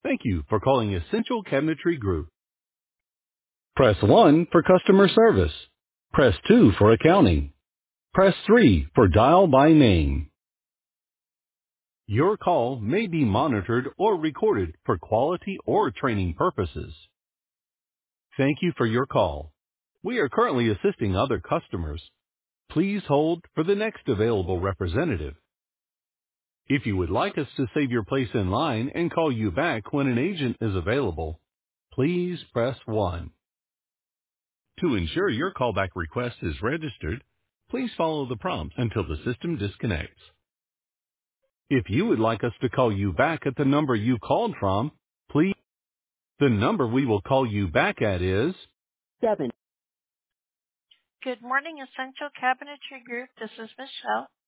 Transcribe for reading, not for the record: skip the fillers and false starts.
Thank you for calling Essential Cabinetry Group. Press 1 for customer service. Press 2 for accounting. Press 3 for dial by name. Your call may be monitored or recorded for quality or training purposes. Thank you for your call. We are currently assisting other customers. Please hold for the next available representative. If you would like us to save your place in line and call you back when an agent is available, please press 1. To ensure your callback request is registered, please follow the prompts until the system disconnects. If you would like us to call you back at the number you called from, please. The number we will call you back at is 7. Good morning, Essential Cabinetry Group. This is Michelle.